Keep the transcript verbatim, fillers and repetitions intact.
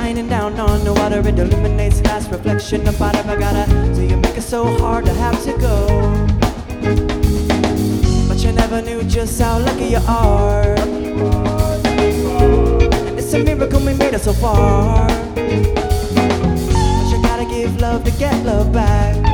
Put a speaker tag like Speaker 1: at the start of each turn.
Speaker 1: shining down on the water. It illuminates last reflection of bottom. I gotta, so you make it so hard to have to go. But you never knew just how lucky you are. It's a miracle we made it so far. But you gotta give love to get love back.